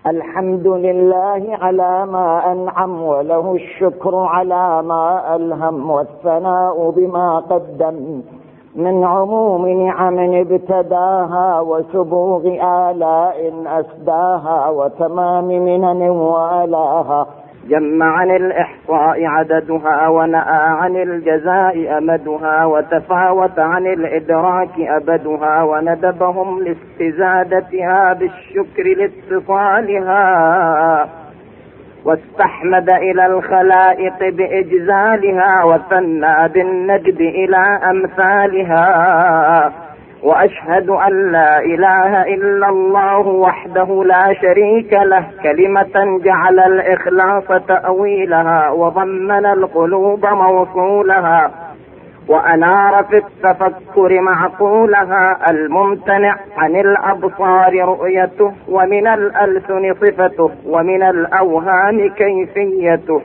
الحمد لله على ما أنعم، وله الشكر على ما ألهم، والثناء بما قدم من عموم نعم ابتداها، وسبوغ آلاء أسداها، وتمام منن وآلاها. جمع عن الإحصاء عددها، ونأى عن الجزاء أمدها، وتفاوت عن الإدراك أبدها، وندبهم لاستزادتها بالشكر لاتصالها، واستحمد إلى الخلائق بإجزالها، وثنى بالنجد إلى أمثالها. وأشهد أن لا إله إلا الله وحده لا شريك له، كلمة جعل الإخلاص تأويلها، وضمن القلوب موصولها، وأنار في التفكر معقولها، الممتنع عن الأبصار رؤيته، ومن الألسن صفته، ومن الأوهام كيفيته.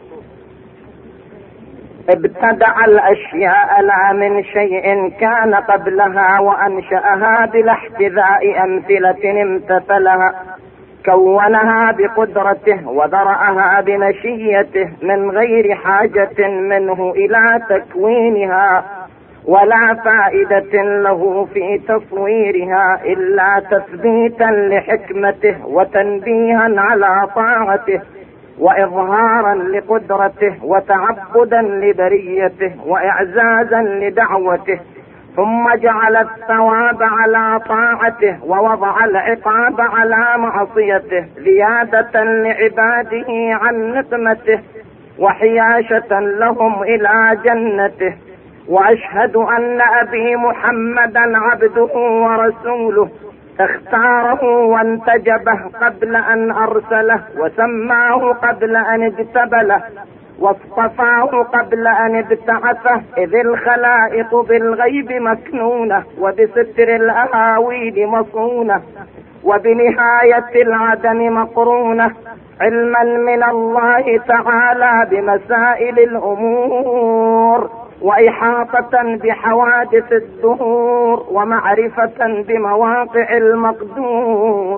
ابتدع الأشياء لا من شيء كان قبلها، وأنشأها بلا احتذاء أمثلة امتثلها، كونها بقدرته وذرأها بمشيته، من غير حاجة منه إلى تكوينها، ولا فائدة له في تصويرها، إلا تثبيتا لحكمته، وتنبيها على طاعته، وإظهارا لقدرته، وتعبدا لبريته، وإعزازا لدعوته. ثم جعل الثواب على طاعته، ووضع العقاب على معصيته، زيادة لعباده عن نقمته، وحياشة لهم إلى جنته. وأشهد أن أبي محمدا عبده ورسوله، اختاره وانتجبه قبل أن أرسله، وسماه قبل أن اجتبله، واصطفاه قبل أن ابتعثه، إذ الخلائق بالغيب مكنونة، وبستر الأهاويل مصونة، وبنهاية العدم مقرونة، علما من الله تعالى بمسائل الأمور، وإحاطة بحوادث الدهور، ومعرفة بمواقع المقدور.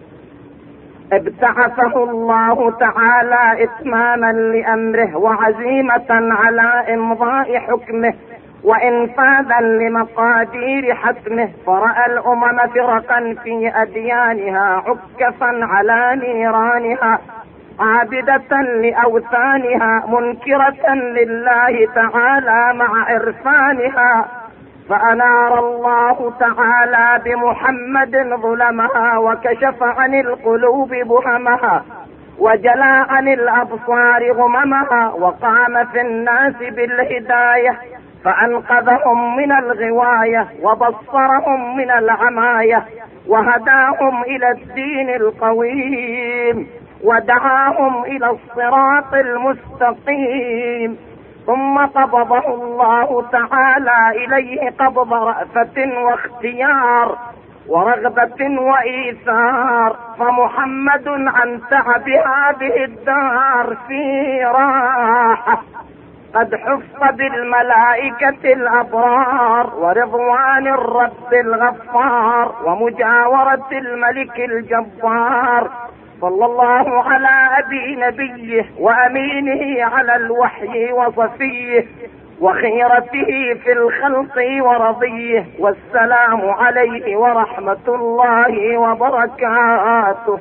ابتعثه الله تعالى إتماما لأمره، وعزيمة على إمضاء حكمه، وإنفاذا لمقادير حتمه، فرأى الأمم فرقا في أديانها، عكفا على نيرانها، عابدة لأوثانها، منكرة لله تعالى مع عرفانها. فأنار الله تعالى بمحمد ظلمها، وكشف عن القلوب بهمها، وجلى عن الأبصار غممها، وقام في الناس بالهداية، فأنقذهم من الغواية، وبصرهم من العماية، وهداهم إلى الدين القويم، ودعاهم إلى الصراط المستقيم. ثم قبضه الله تعالى إليه قبض رأفة واختيار، ورغبة وإيثار، فمحمد عن تعب هذه الدار في راحة، قد حف بالملائكة الأبرار، ورضوان الرب الغفار، ومجاورة الملك الجبار. صلى الله على أبي نبيه، وأمينه على الوحي، وصفيه، وخيرته في الخلق ورضيه، والسلام عليه ورحمة الله وبركاته.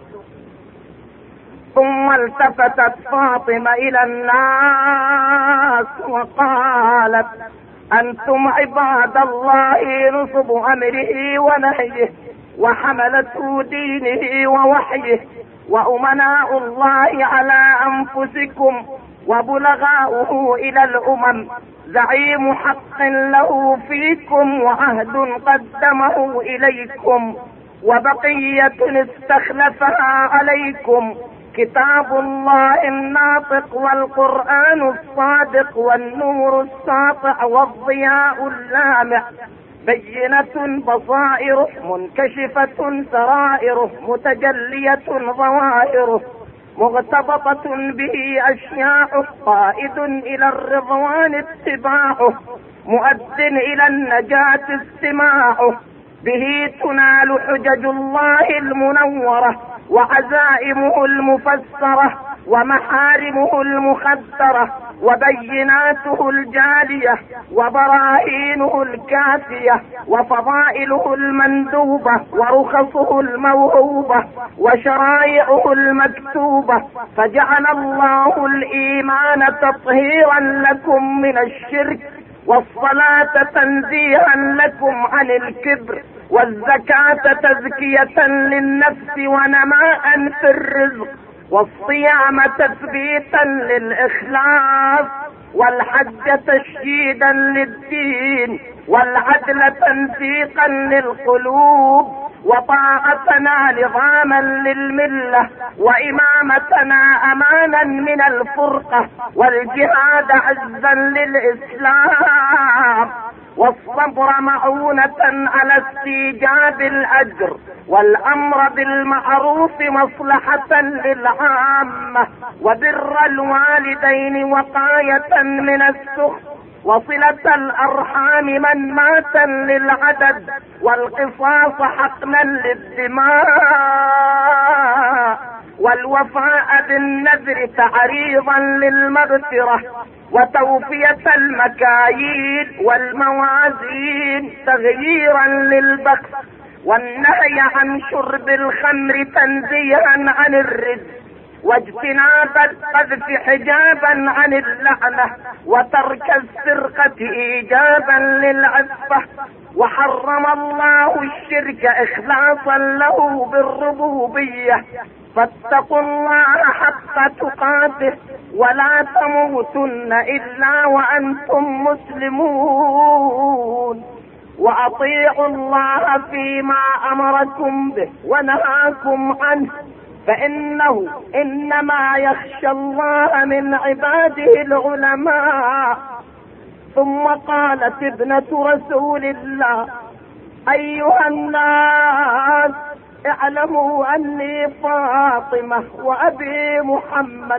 ثم التفتت فاطمة إلى الناس وقالت: أنتم عباد الله نصب أمره ونهيه، وحملة دينه ووحيه، وأمناء الله على أنفسكم، وبلغاؤه إلى الأمم، زعيم حق له فيكم، وعهد قدمه إليكم، وبقية استخلفها عليكم، كتاب الله الناطق، والقرآن الصادق، والنور الساطع، والضياء اللامع، بينة بصائره، منكشفة سرائره، متجلية ظواهره، مغتبطة به أشياءه، قائد إلى الرضوان اتباعه، مؤد إلى النجاة استماعه، به تنال حجج الله المنورة، وعزائمه المفسرة ومحارمه المخدرة وبيناته الجالية وبراهينه الكافية وفضائله المندوبة ورخصه الموهوبة وشرائعه المكتوبة، فجعل الله الإيمان تطهيرا لكم من الشرك، والصلاة تنزيها لكم عن الكبر، والزكاة تزكية للنفس ونماء في الرزق، والصيام تثبيتا للإخلاص، والحج تشييدا للدين، والعدل تنسيقا للقلوب، وطاعتنا نظاما للملة، وإمامتنا أمانا من الفرقة، والجهاد عزا للإسلام، والصبر معونة على استيجاب الأجر، والأمر بالمعروف مصلحة للعامة، وبر الوالدين وقاية من السخط، وصلة الأرحام منماتا للعدد، والقصاص حقنا للدماء، والوفاء بالنذر تعريضا للمغفرة، وتوفية المكاييل والموازين تغييرا للبخس، والنهي عن شرب الخمر تنزيها عن الرزق، واجتناب القذف حجابا عن اللعنة، وترك السرقة إيجابا للعفة، وحرم الله الشرك إخلاصا له بالربوبية، فاتقوا الله حق تقاته ولا تموتن إلا وأنتم مسلمون، وأطيعوا الله فيما أمركم به ونهاكم عنه، فإنه إنما يخشى الله من عباده العلماء. ثم قالت ابنة رسول الله: أيها الناس اعلموا أني فاطمة وأبي محمد،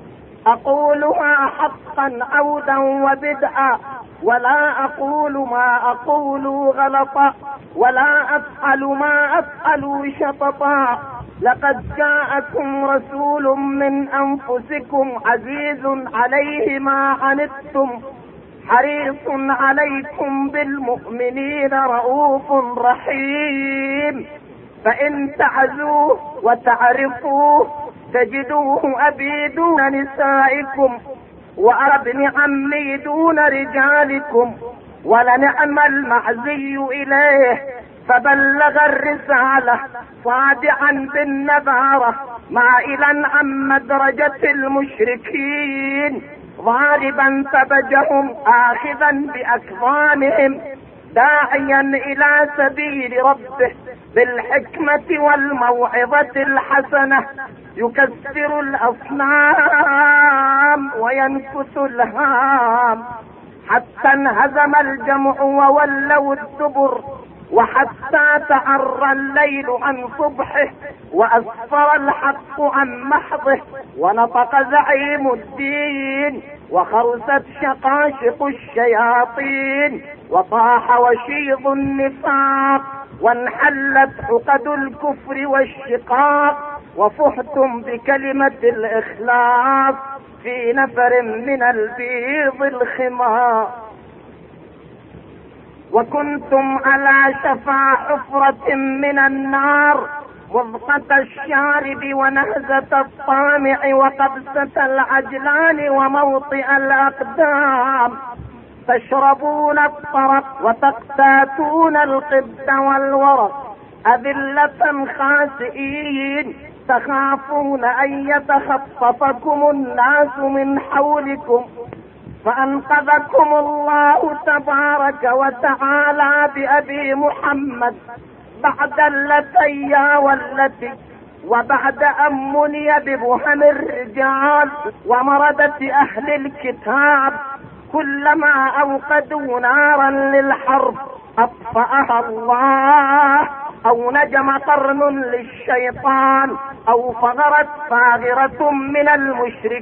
أقولها حقا عودا وبدعا، ولا أقول ما أقول غلطا، ولا أفعل ما أفعل شططا. لقد جاءكم رسول من أنفسكم عزيز عليه ما عنتم حريص عليكم بالمؤمنين رؤوف رحيم، فإن تعزوه وتعرفوه تجدوه أبي دون نسائكم، وابن عمي دون رجالكم، ولنعم المعزي إليه، فبلغ الرسالة صادعا بالنبارة مائلا عن مدرجة المشركين، ضاربا ثبجهم آخذا بأكظامهم، داعيا إلى سبيل ربه بالحكمة والموعظة الحسنة، يكسر الأصنام وينكث الهام، حتى انهزم الجمع وولوا الدبر، وحتى تعرى الليل عن صبحه، وأسفر الحق عن محضه، ونطق زعيم الدين، وخرست شقاشق الشياطين، وطاح وشيض النفاق، وانحلت عقد الكفر والشقاق، وفحتم بكلمة الإخلاص في نفر من البيض الخمار، وكنتم على شفا حفرة من النار، وضقة الشارب ونهزة الطامع وقبسة العجلان وموطئ الأقدام، تشربون الطرق وتقتاتون القبد والورق، أذلة خاسئين، تخافون أن يتخطفكم الناس من حولكم، فأنقذكم الله تبارك وتعالى بأبي محمد بعد اللتي والتي، وبعد أن مني ببهم الرجال ومردة أهل الكتاب، كلما أوقدوا نارا للحرب أطفأها الله، أو نجم قرن للشيطان، أو فغرت فاغرة من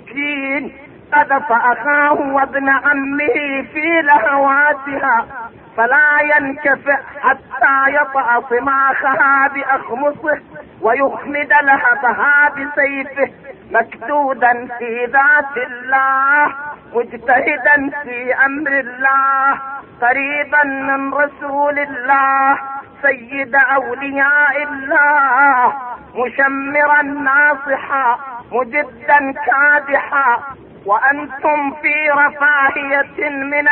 المشركين قذف أخاه وابن عمه في لهواتها، فلا ينكفئ حتى يطأ صماخها بأخمصه ويخمد لهبها بسيفه، مكدودا في ذات الله، مجتهدا في أمر الله، قريبا من رسول الله، سيد أولياء الله، مشمرا ناصحا، مجدا كادحا، وأنتم في رفاهية من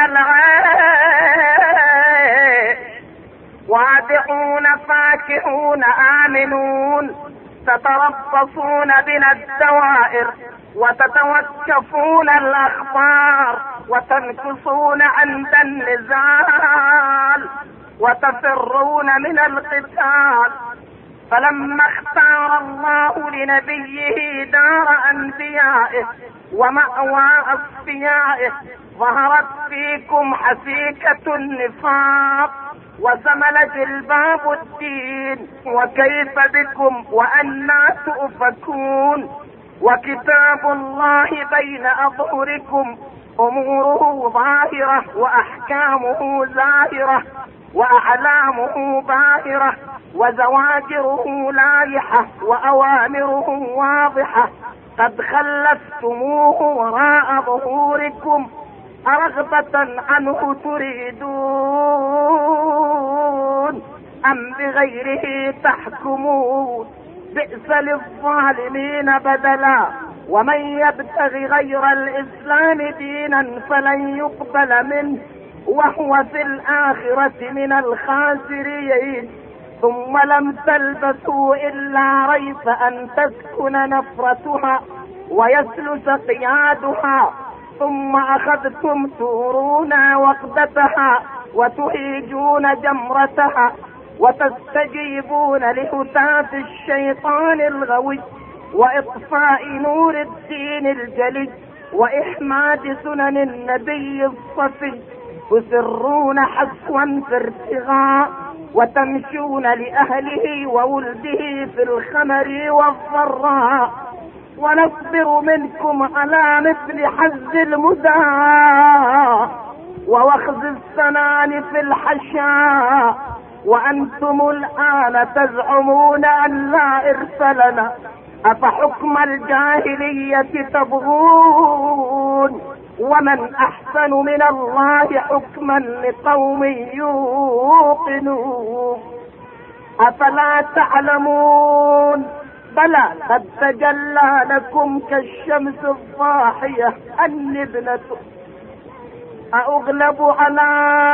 العيش، وادعون فاكهون آمنون، تتربصون بنا الدوائر، وتتوكفون الأخبار، وتنكصون عند النزال، وتفرون من القتال. فلما اختار الله لنبيه دار أنبيائه ومأوى أصفيائه، ظهرت فيكم حسيكة النفاق وسمل جلباب الدين، وكيف بكم وأنى تؤفكون، وكتاب الله بين أظهركم، أموره ظاهرة وأحكامه زاهرة، وأعلامه باهرة، وزواجره لايحة، وأوامره واضحة، قد خلفتموه وراء ظهوركم، أرغبة عنه تريدون أم بغيره تحكمون؟ بئس للظالمين بدلا، ومن يبتغي غير الإسلام دينا فلن يقبل منه وهو في الآخرة من الخاسرين. ثم لم تلبثوا إلا ريب أن تسكن نفرتها ويسلس قيادها، ثم أخذتم تورون وقدتها وتهيجون جمرتها، وتستجيبون لهتاف الشيطان الغوي وإطفاء نور الدين الجلي وإحماد سنن النبي الصفي، تسرون حسوا في ارتغاء، وتمشون لأهله وولده في الخمر والضراء، ونصبر منكم على مثل حز المدى ووخز السنان في الحشاء، وأنتم الآن تزعمون أن لا إرث لنا، أفحكم الجاهلية تبغون، ومن أحسن من الله حكما لقوم يوقنون. أفلا تعلمون؟ بلى قد تجلى لكم كالشمس الضاحية أني ابنة أغلب على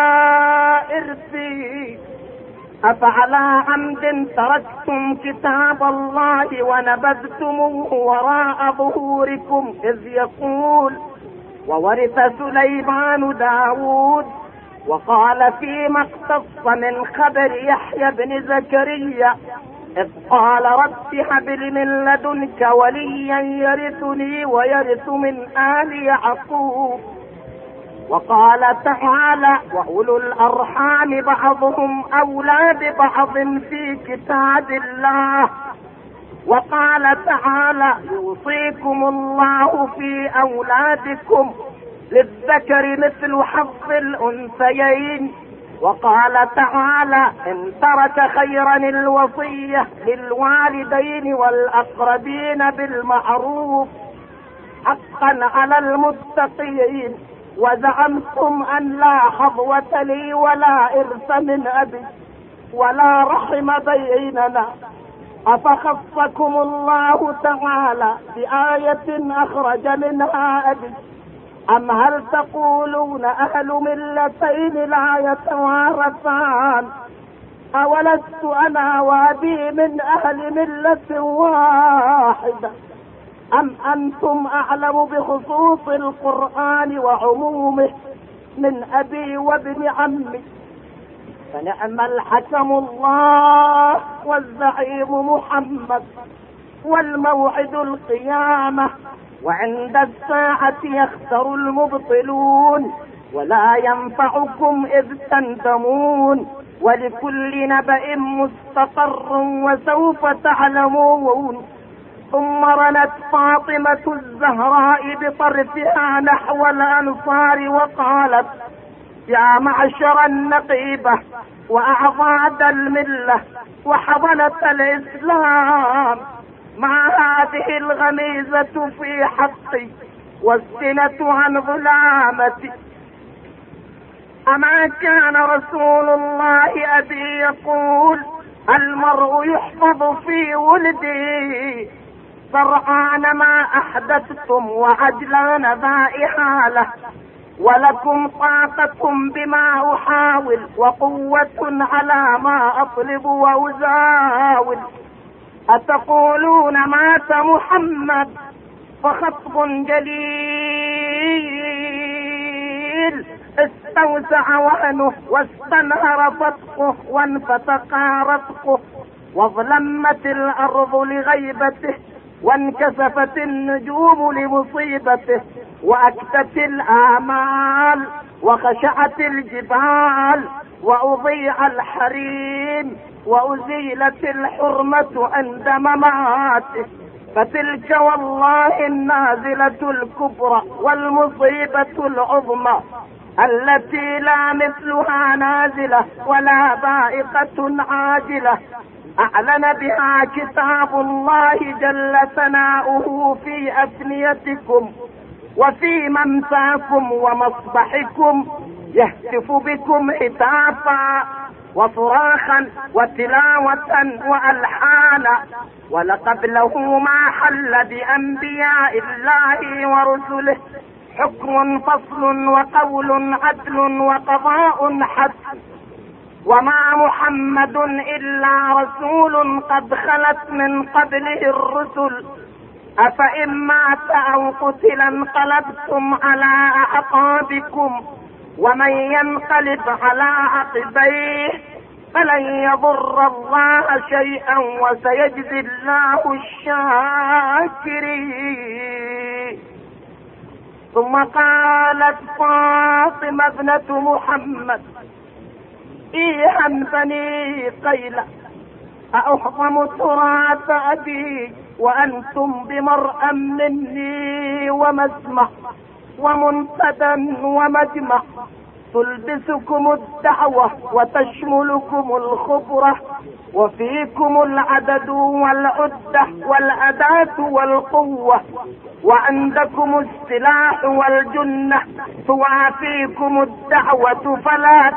إرثي، أفعلى عمد تركتم كتاب الله ونبذتموه وراء ظهوركم، إذ يقول وورث سليمان داود، وقال فيما اقتص من خبر يحيى بن زكريا، إذ قال رب هب لي من لدنك وليا يرثني ويرث من آل يعقوب. وقال تعالى وأولو الأرحام بعضهم أولى ببعض في كتاب الله. وقال تعالى يوصيكم الله في أولادكم للذكر مثل حظ الأنثيين. وقال تعالى إن ترك خيرا الوصية للوالدين والأقربين بالمعروف حقا على المتقين. وزعمتم أن لا حظوة لي ولا إرث من أبي ولا رحم بيننا، أفخصكم الله تعالى بآية أخرج منها أبي، أم هل تقولون أهل ملتين لا يتوارثان؟ أولست أنا وأبي من أهل ملة واحدة، أم أنتم أعلم بخصوص القرآن وعمومه من أبي وابن عمي؟ فنعم الحكم الله والزعيم محمد، والموعد القيامة، وعند الساعة يخسر المبطلون، ولا ينفعكم إذ تندمون، ولكل نبأ مستقر وسوف تعلمون. ثم رنت فاطمة الزهراء بطرفها نحو الأنصار وقالت يا معشر النقيبة وأعضاد الملة وحضنة الإسلام، مع هذه الغميزة في حقي والسنة عن ظلامتي، أما كان رسول الله أبي يقول: المرء يحفظ في ولدي سرعان ما أحدثتم وعجلان ذا إحالة، ولكم طاقة بما أحاول وقوة على ما أطلب وأزاول. أتقولون مات محمد فخطب جليل استوسع وهنه واستنهر فتقه وانفتقا رتقه، واظلمت الأرض لغيبته وانكسفت النجوم لمصيبته، وأكتت الآمال وخشعت الجبال وأضيع الحريم وأزيلت الحرمة عند مماته. فتلك والله النازلة الكبرى والمصيبة العظمى التي لا مثلها نازلة ولا بائقة عاجلة، أعلن بها كتاب الله جل ثناؤه في أثنيتكم وفي ممساكم ومصبحكم، يهتف بكم هتافا وصراخا وتلاوة وألحانا، ولقبله ما حل بأنبياء الله ورسله حكم فصل وقول عدل وقضاء حسن. وما محمد إلا رسول قد خلت من قبله الرسل، أفإن مات أو قتل انقلبتم على أعقابكم، ومن ينقلب على عقبيه فلن يضر الله شيئا وسيجزي الله الشاكرين. ثم قالت فاطمة ابنة محمد: إيها بني قيلة أأحضم تراث أبي وأنتم بمرأى مني ومسمع ومنتدى ومجمع، تلبسكم الدعوة وتشملكم الخبرة، وفيكم العدد والعدة والأداة والقوة، وعندكم السلاح والجنة، توافيكم الدعوة فلا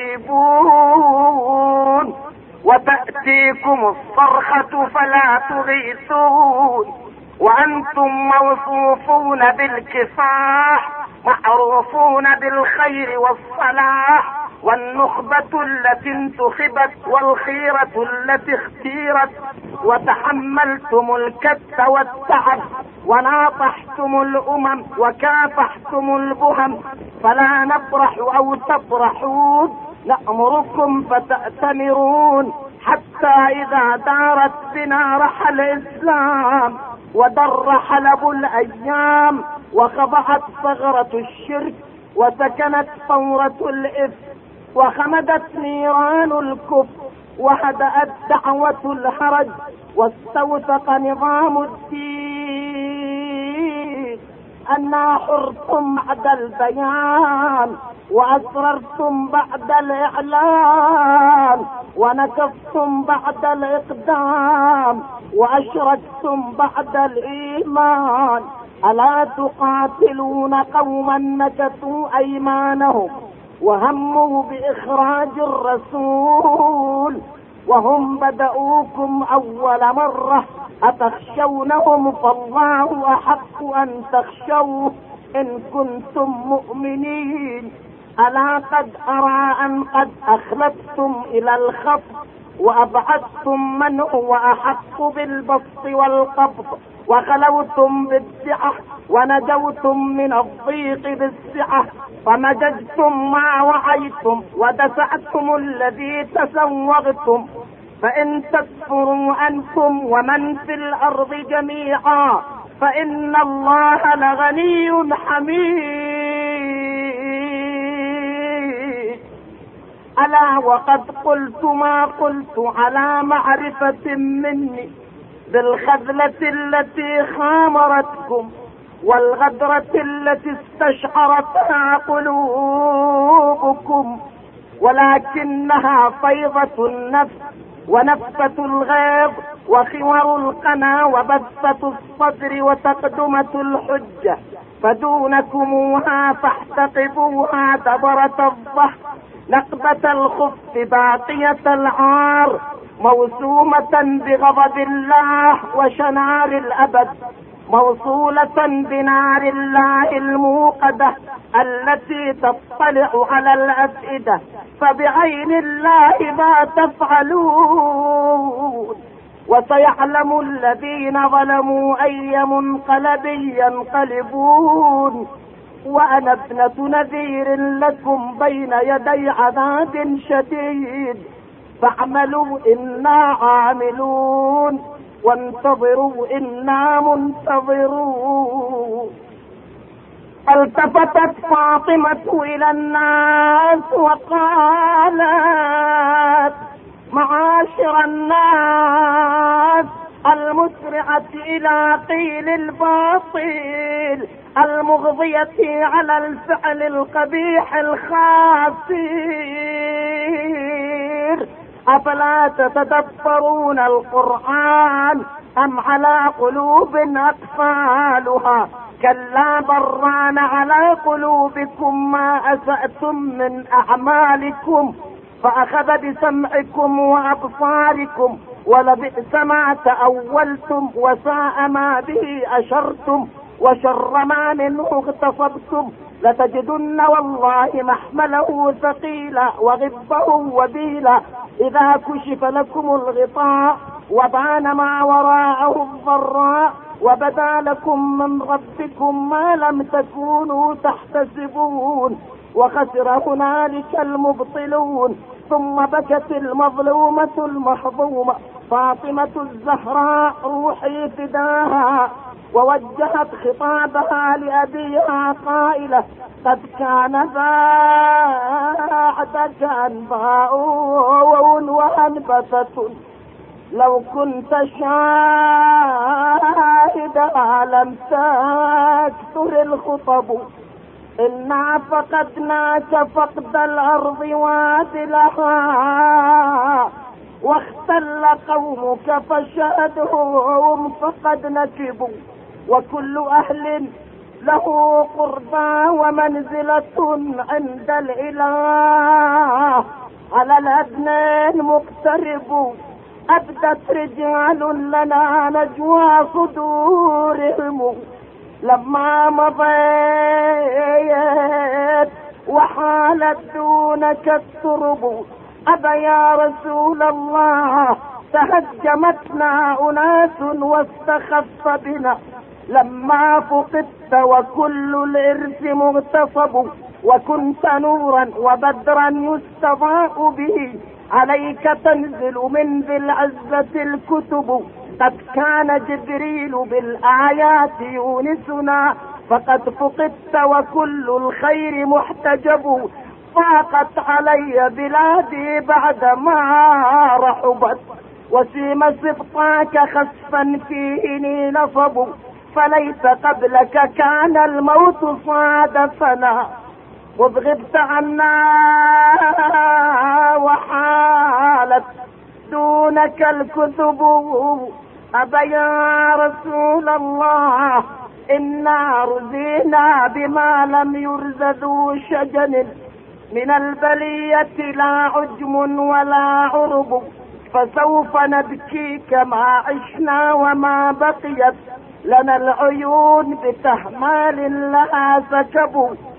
تجيبون، وتأتيكم الصرخة فلا تغيثون، وأنتم موصوفون بالكفاح، معروفون بالخير والصلاح، والنخبة التي انتخبت والخيرة التي اختيرت، وتحملتم الكد والتعب وناطحتم الأمم وكافحتم البهم، فلا نبرح أو تبرحون، نأمركم فتأتمرون، حتى إذا دارت بنا رحل الإسلام ودر حلب الأيام وخضعت ثغرة الشرك وسكنت ثورة الإفك وخمدت نيران الكفر وهدأت دعوة الهرج واستوثق نظام الدين، أنا حرتم بعد البيان وأسررتم بعد الإعلان ونكفتم بعد الإقدام وأشركتم بعد الإيمان. ألا تقاتلون قوما نكثوا أيمانهم وهموا بإخراج الرسول وهم بدؤوكم أول مرة، أتخشونهم فالله أحق أن تخشوه إن كنتم مؤمنين. ألا قد أرى أن قد أخلفتم إلى الخفض وأبعدتم من هو أحق بالبسط والقبض، وخلوتم بالسعة ونجوتم من الضيق بالسعة، فمججتم ما وعيتم ودفعتم الذي تسوغتم. فإن تكفروا أنتم ومن في الأرض جميعا فإن الله لغني حميد. ألا وقد قلت ما قلت على معرفة مني بالخذلة التي خامرتكم، والغدرة التي استشعرتها قلوبكم، ولكنها فيضة النفس ونفسة الغيظ وخور القنا وبثة الصدر وتقدمة الحجة، فدونكموها فاحتقبوها دبرة الظهر، نقبة الخف باقية العار، موسومة بغضب الله وشنار الأبد، موصولة بنار الله الموقدة التي تطلع على الأفئدة، فبعين الله ما تفعلون. وسيعلم الذين ظلموا أي منقلب ينقلبون. وأنا ابنة نذير لكم بين يدي عذاب شديد، فاعملوا إنا عاملون، وانتظروا إنا منتظرون. التفتت فاطمة إلى الناس وقالت: معاشر الناس، المسرعة إلى قيل الباطل، المغضية على الفعل القبيح الخاسر، أفلا تتدبرون القرآن أم على قلوب أقفالها؟ كلا بران على قلوبكم ما أسأتم من أعمالكم، فأخذ بسمعكم وأبصاركم، ولبئس ما تأولتم، وساء ما به أشرتم، وشر ما منه اغتصبتم، لتجدن والله محمله ثقيلا وغبه وبيلا، إذا كشف لكم الغطاء وبان ما وراءه الضراء، وبدا لكم من ربكم ما لم تكونوا تحتسبون، وخسر هنالك المبطلون. ثم بكت المظلومة المحظومة فاطمة الزهراء روحي فداها، ووجهت خطابها لأبيها قائلة: قد كان بعدك أنباء وهنبثة، لو كنت شاهدا لم تكثر الخطب، إنا فقدناك فقد الأرض وادلها، واختل قومك فشهدهم فقد نكبوا، وكل أهل له قربى ومنزلة عند الإله، على الأدنى مقترب، أبدت رجال لنا نجوى صدورهم، لما مضيت وحالت دونك الترب، أبا يا رسول الله تهجمتنا أناس واستخف بنا، لما فقدت وكل الإرث مغتصب، وكنت نورا وبدرا يستضاء به، عليك تنزل من ذي العزة الكتب، قد كان جبريل بالآيات يونسنا، فقد فقدت وكل الخير محتجب، ضاقت علي بلادي بعدما رحبت، وسيم سبطاك خسفا فيه نصب، فليس قبلك كان الموت صادفنا، خذ غبت عنا وحالت دونك الكتب، أبا يا رسول الله إنا رزينا بما لم يرز ذو شجن، من البلية لا عجم ولا عرب، فسوف نبكي كما عشنا وما بقيت لنا العيون بتحمال لها سكب،